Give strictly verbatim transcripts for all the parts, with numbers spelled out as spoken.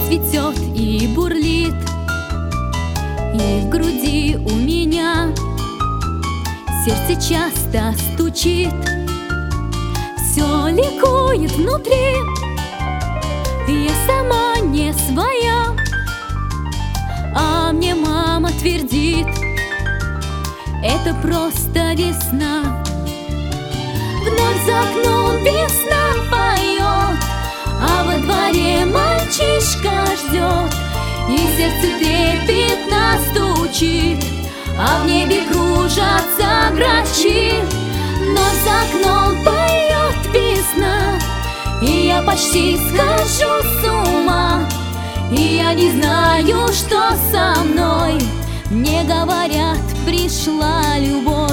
цветет и бурлит, и в груди у меня сердце часто стучит. Все ликует внутри, я сама не своя, а мне мама твердит: это просто весна. Вновь за окном весна поет, а во дворе мальчишка ждет, и сердце трепетно стучит, а в небе кружатся грачи. Вновь за окном поет весна, и я почти схожу с ума, и я не знаю, что со мной. Мне говорят, пришла любовь.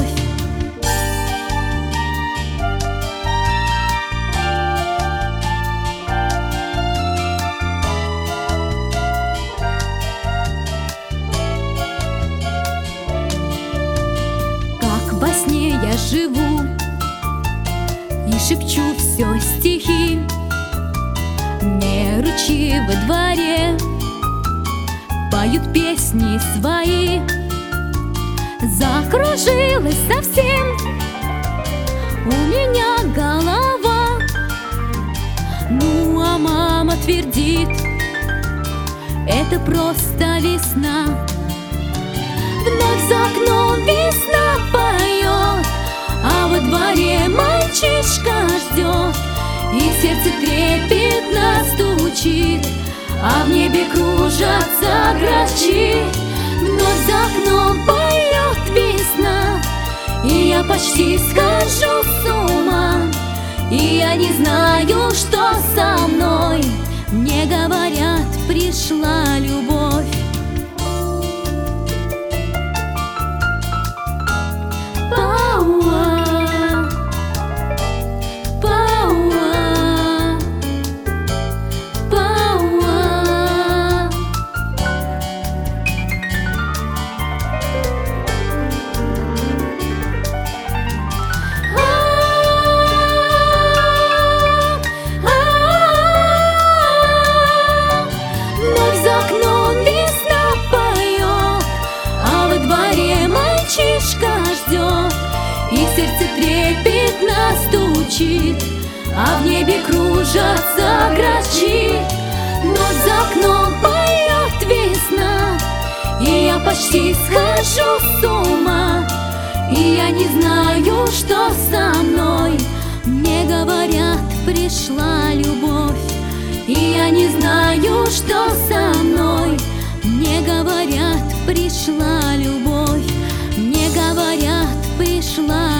Как во сне я живу и шепчу все стихи. Мне ручьи во дворе поют песни свои. Закружилась совсем у меня голова, ну а мама твердит: это просто весна. Вновь за окном весна поет, а во дворе мальчишка ждет, и сердце трепетно стучит, а в небе кружатся грачи. Вновь за окном поет весна, и я почти схожу с ума, и я не знаю, что со мной. Мне говорят, пришла любовь. И сердце трепетно стучит, а в небе кружатся грачи. Ночь за окном поет весна, и я почти схожу с ума, и я не знаю, что со мной. Мне говорят, пришла любовь, и я не знаю, что со мной. Мне говорят, пришла любовь. Мне говорят, пришла